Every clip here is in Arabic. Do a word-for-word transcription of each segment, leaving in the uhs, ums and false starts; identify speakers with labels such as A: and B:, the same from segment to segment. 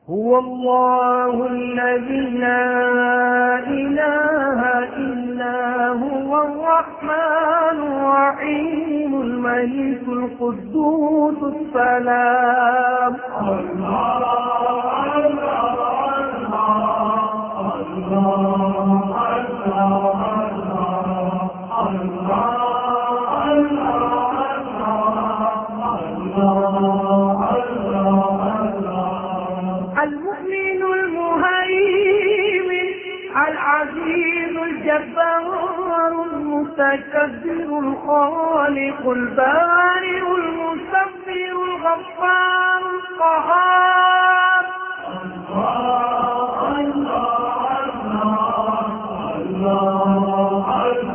A: هو الله الذي لا إله إلا هو الرحمن الرحيم الملك القدوس السلام. الله الله المؤمن المهيمن العزيز الجبار المتكبر الخالق البارئ المصبر الغفار القهار. الله الله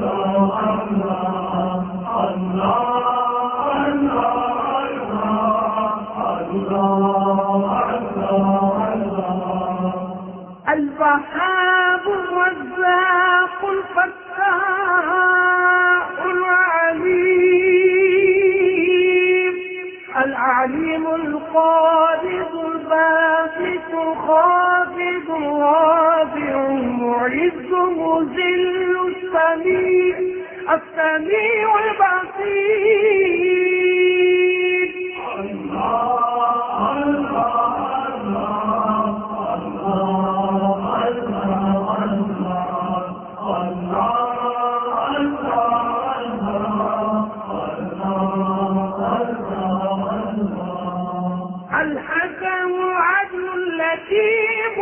A: الوهاب الرزاق الفتاح العليم العليم القابض الباسط الخافض الرافع المعز المذل السميع السميع البصير. الله الحكم العدل اللطيف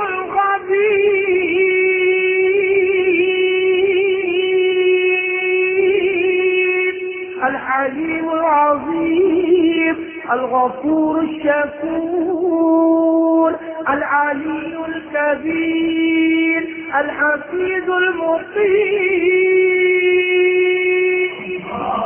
A: الخبير الحليم العظيم الغفور الشكور العلي الكبير الحفيظ المقيم.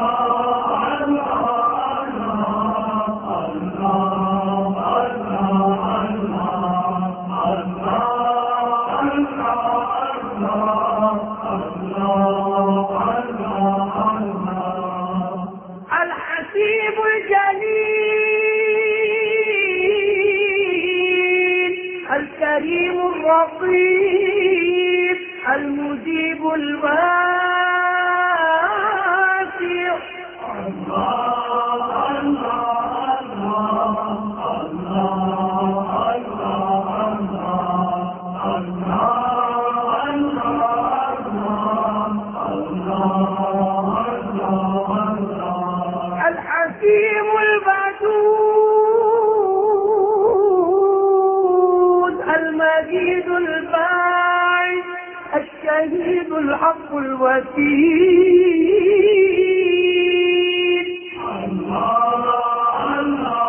A: الحسيب الجليل الكريم الرقيب المجيب الواسع. الله الحكيم الودود المجيد الباعث الشهيد الحق الوكيل. الله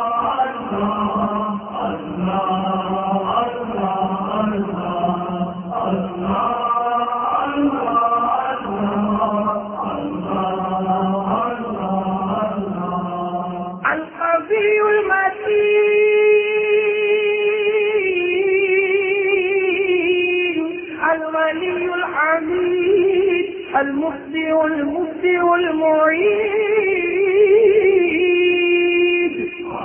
A: القوي المتين الولي الحميد المبدع المبدع المعيد.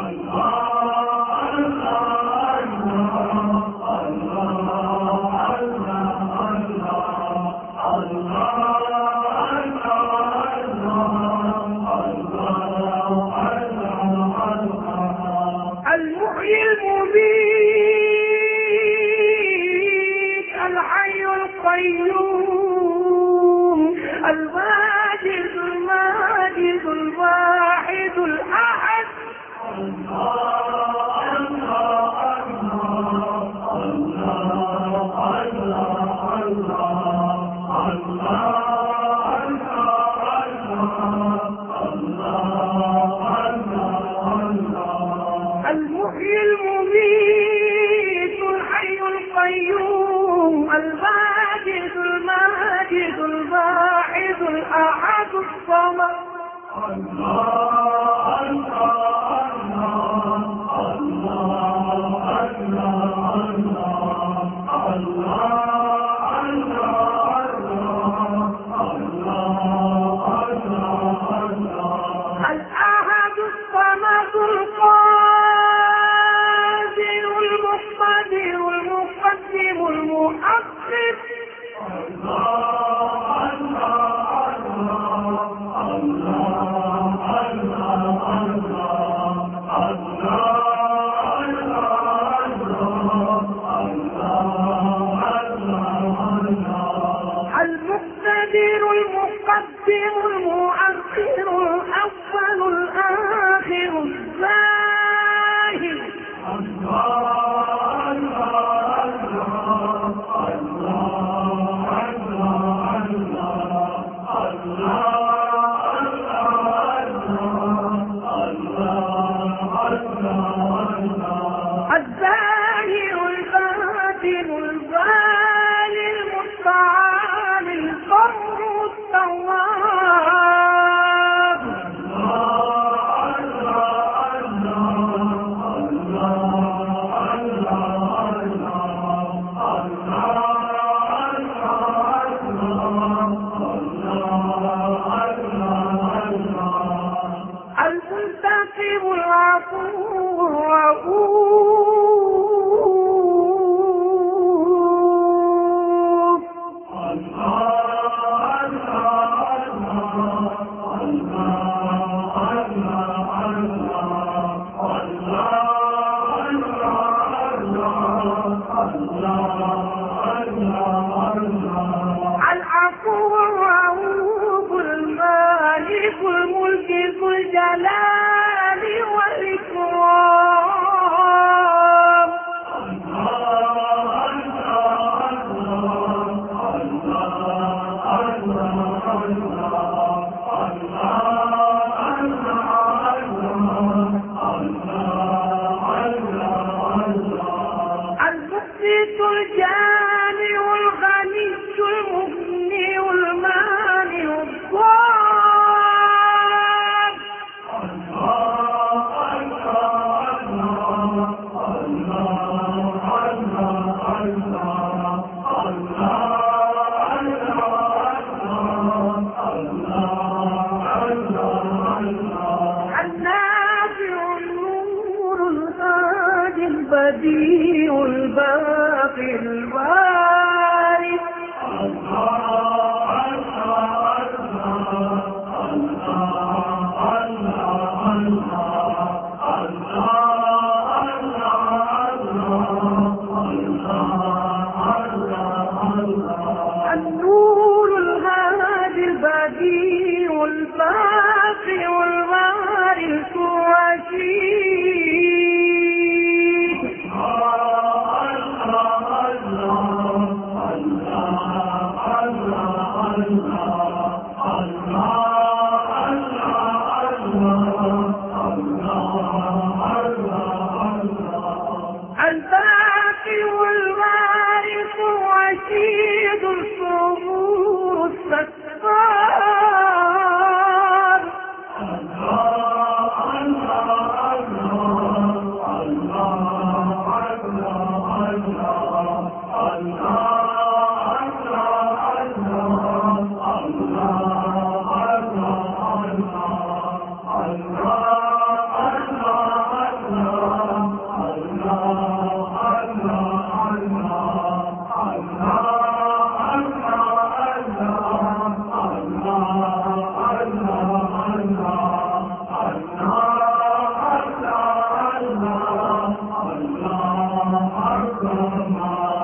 A: المحيي المميت الحي القيوم الواجد الماجد الواحد الأحد. المحيي المميت الحي القيوم الواجد الماجد الواحد الأحد الصمد. الأحد الصمد القادر المقتدر الباطن البالي المستعان البر التواب. المنتقم العفو الرؤوف. العفو الرؤوف المالك الملك ذو الجلال والإكرام. المقسط الجامع الغني المغني المانع الضار. النافع النور الهادي البديع الباقي الوارث. النور الهادي البديع الباقي والوارث الرشيد. الباقي والوارث الرشيد الصبور الستار. Allah